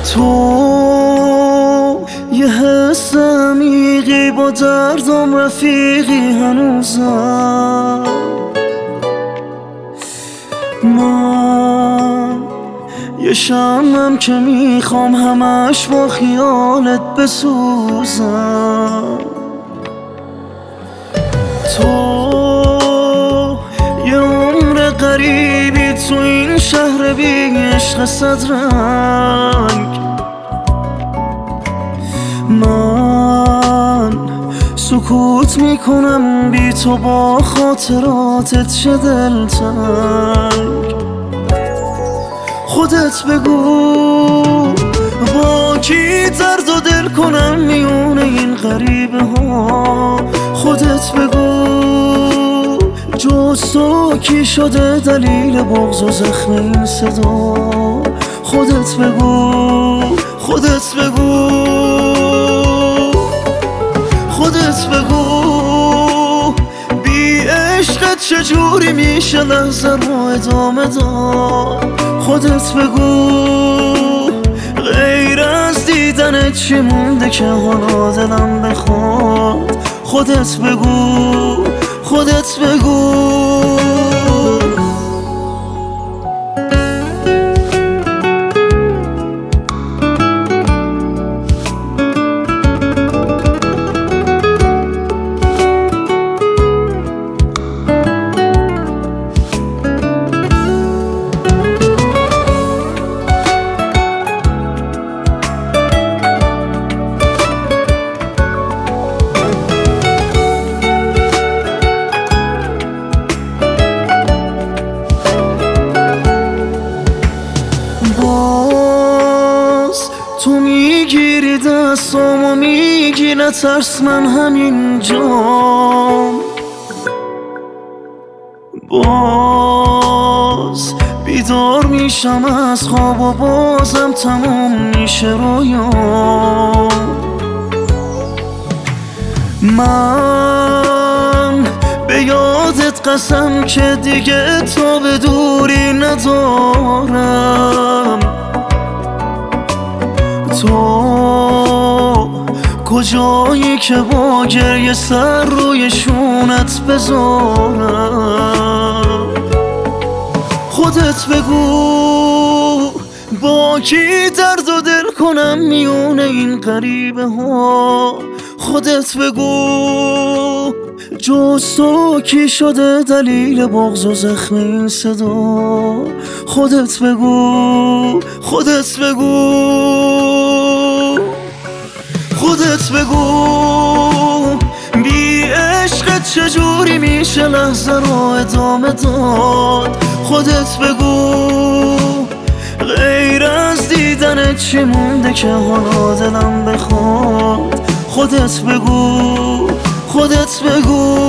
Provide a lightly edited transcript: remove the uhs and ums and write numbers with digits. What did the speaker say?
تو یه حس عمیقی با دردم رفیقی هنوزم. من یه شمعم که میخوام همش با خیالت بسوزم. تو یه عمر غریبی تو این شهر بی عشق صد رنگ. من سکوت میکنم بی تو با خاطراتت چه دلتنگ. خودت بگو با کی درد و دل کنم میونه این غریبه ها. خودت بگو جز تو کی شده دلیل بغض و زخم این صدا. خودت بگو خودت بگو خودت بگو بی عشقت چجوری میشه لحظه رو ادامه داد. خودت بگو غیر از دیدنت چی مونده که حالا دلم بخواد. خودت بگو خودت بگو. تو میگیری دستامو میگی نترس من همینجام. باز بیدار میشم از خواب و بازم تموم میشه رویام. من به یادت قسم که دیگه تو به دوری ندارم. تو کجایی که با گریه سر روی شونت بذارم. خودت بگو با کی درد و دل کنم میونه این غریبه ها. خودت بگو جز تو کی شده دلیل بغض و زخم این صدا. خودت بگو خودت بگو خودت بگو بی عشقت چجوری میشه لحظه رو ادامه داد. خودت بگو غیر از دیدنت چی مونده که حالا دلم بخواد. خودت بگو خودت بگو